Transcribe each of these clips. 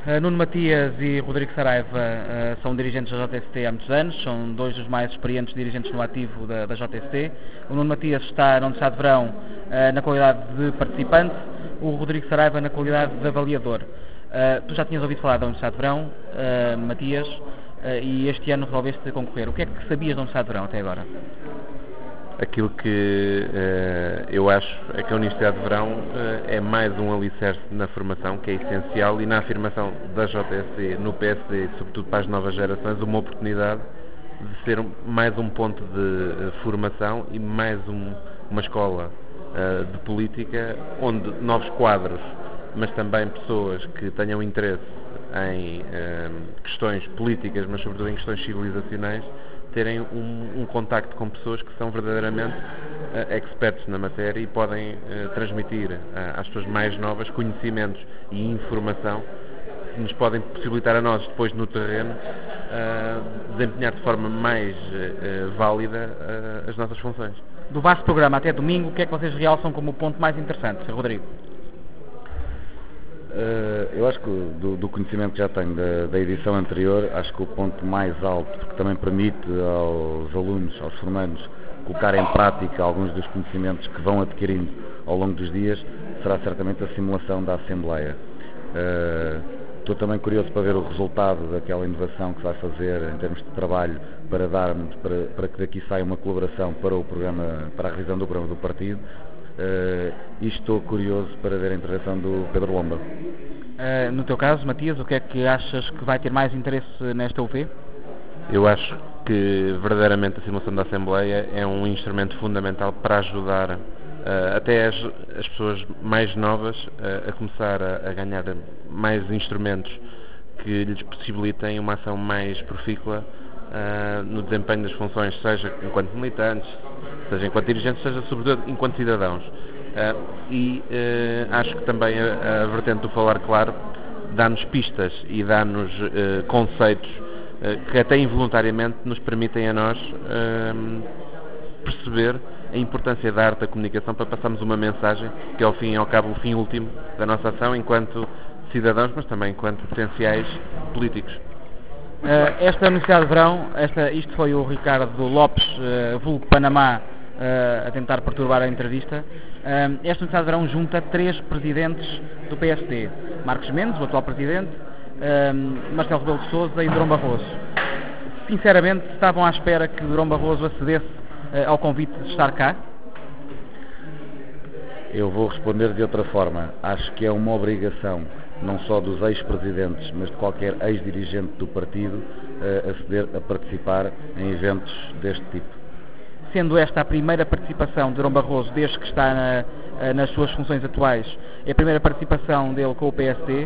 Nuno Matias e Rodrigo Saraiva são dirigentes da JST há muitos anos, são dois dos mais experientes dirigentes no ativo da JST. O Nuno Matias está na Universidade de Verão na qualidade de participante, o Rodrigo Saraiva na qualidade de avaliador. Tu já tinhas ouvido falar da Universidade de Verão, Matias, e este ano resolveste concorrer. O que é que sabias da Universidade de Verão até agora? Aquilo que eu acho é que a Universidade de Verão é mais um alicerce na formação, que é essencial, e na afirmação da JST no PSD, sobretudo para as novas gerações, uma oportunidade de ser mais um ponto de formação e mais uma escola de política, onde novos quadros, mas também pessoas que tenham interesse em questões políticas, mas sobretudo em questões civilizacionais, terem um contacto com pessoas que são verdadeiramente expertos na matéria e podem transmitir às pessoas mais novas conhecimentos e informação que nos podem possibilitar a nós, depois no terreno, desempenhar de forma mais válida as nossas funções. Do vasto programa até domingo, o que é que vocês realçam como o ponto mais interessante, Rodrigo? Eu acho que do conhecimento que já tenho da edição anterior, acho que o ponto mais alto, que também permite aos alunos, aos formandos, colocar em prática alguns dos conhecimentos que vão adquirindo ao longo dos dias, será certamente a simulação da Assembleia. Estou também curioso para ver o resultado daquela inovação que se vai fazer em termos de trabalho para que daqui saia uma colaboração para o programa, para a revisão do programa do partido. E estou curioso para ver a intervenção do Pedro Lomba. No teu caso, Matias, o que é que achas que vai ter mais interesse nesta UV? Eu acho que verdadeiramente a simulação da Assembleia é um instrumento fundamental para ajudar até as pessoas mais novas a começar a ganhar mais instrumentos que lhes possibilitem uma ação mais profícua no desempenho das funções, seja enquanto militantes, seja enquanto dirigentes, seja sobretudo enquanto cidadãos. Acho que também a vertente do falar claro dá-nos pistas e dá-nos conceitos que até involuntariamente nos permitem a nós perceber a importância da arte da comunicação para passarmos uma mensagem que é ao fim e ao cabo o fim último da nossa ação enquanto cidadãos, mas também enquanto potenciais políticos. Esta Universidade de Verão, isto foi o Ricardo Lopes, vulgo Panamá, a tentar perturbar a entrevista. Esta Universidade de Verão junta 3 presidentes do PSD: Marcos Mendes, o atual presidente, Marcelo Rebelo de Sousa e Durão Barroso. Sinceramente, estavam à espera que Durão Barroso acedesse ao convite de estar cá? Eu vou responder de outra forma. Acho que é uma obrigação, não só dos ex-presidentes, mas de qualquer ex-dirigente do partido, aceder a participar em eventos deste tipo. Sendo esta a primeira participação de Durão Barroso desde que está nas suas funções atuais, é a primeira participação dele com o PSD,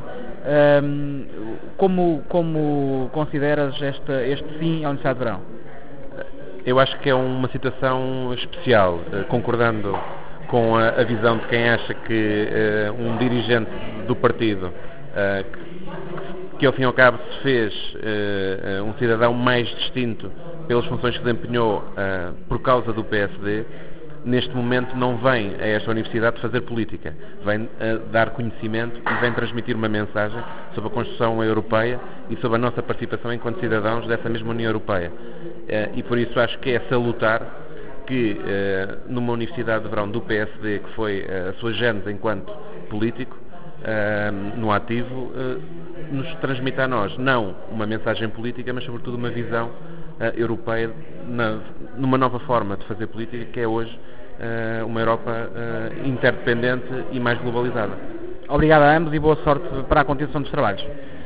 como consideras este sim à Universidade de Verão? Eu acho que é uma situação especial, concordando com a visão de quem acha que um dirigente do partido, que ao fim e ao cabo se fez um cidadão mais distinto pelas funções que desempenhou por causa do PSD, neste momento não vem a esta universidade fazer política, vem dar conhecimento e vem transmitir uma mensagem sobre a construção europeia e sobre a nossa participação enquanto cidadãos dessa mesma União Europeia. E por isso acho que é salutar que numa Universidade de Verão do PSD, que foi a sua gênese enquanto político, no ativo, nos transmita a nós não uma mensagem política, mas sobretudo uma visão europeia numa nova forma de fazer política, que é hoje uma Europa interdependente e mais globalizada. Obrigado a ambos e boa sorte para a continuação dos trabalhos.